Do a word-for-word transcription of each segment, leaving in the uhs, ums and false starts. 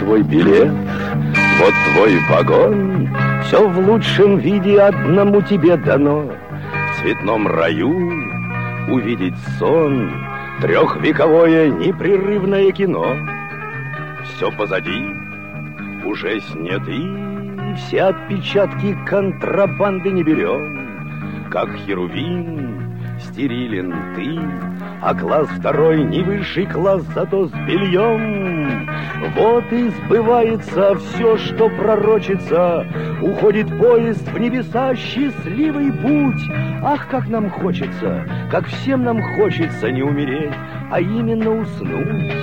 твой билет, вот твой вагон. Все в лучшем виде одному тебе дано. В цветном раю увидеть сон, трехвековое непрерывное кино. Все позади, уже сняты, все отпечатки контрабанды не берем. Как херувим стерилен ты, а класс второй не высший класс, зато с бельем. Вот и сбывается все, что пророчится. Уходит поезд в небеса, счастливый путь. Ах, как нам хочется, как всем нам хочется не умереть, а именно уснуть.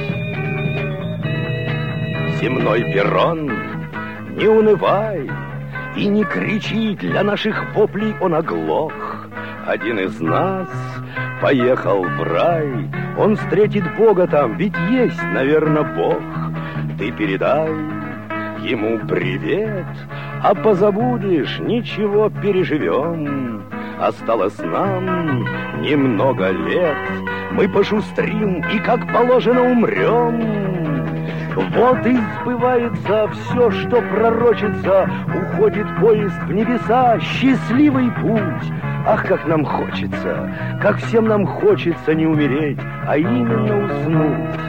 Земной перрон, не унывай и не кричи, для наших воплей он оглох. Один из нас поехал в рай, он встретит Бога там, ведь есть, наверное, Бог. Ты передай ему привет, а позабудешь, ничего, переживем. Осталось нам немного лет, мы пошустрим и, как положено, умрем. Вот и сбывается все, что пророчится. Уходит поезд в небеса, счастливый путь. Ах, как нам хочется, как всем нам хочется не умереть, а именно уснуть.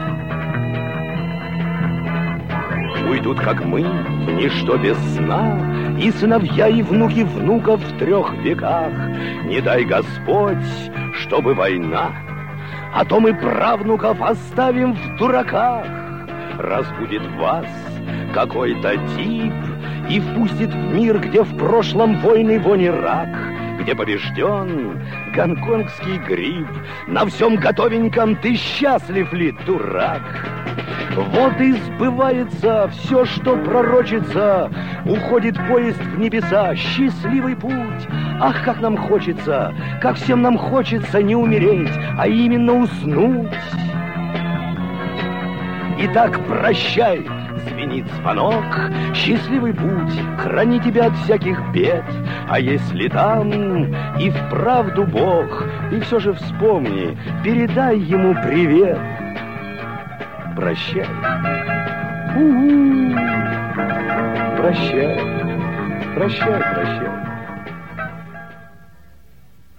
Уйдут, как мы, в ничто без сна, и сыновья, и внуки внуков в трех веках. Не дай Господь, чтобы война, а то мы правнуков оставим в дураках. Разбудит вас какой-то тип и впустит в мир, где в прошлом войны вони рак, где побежден гонконгский грипп. На всем готовеньком ты счастлив ли, дурак? Вот и сбывается все, что пророчится. Уходит поезд в небеса, счастливый путь. Ах, как нам хочется, как всем нам хочется не умереть, а именно уснуть. Итак, прощай, звенит звонок, счастливый путь, храни тебя от всяких бед. А если там и вправду Бог, ты все же вспомни, передай ему привет. Прощай. У-у-у. Прощай, прощай, прощай.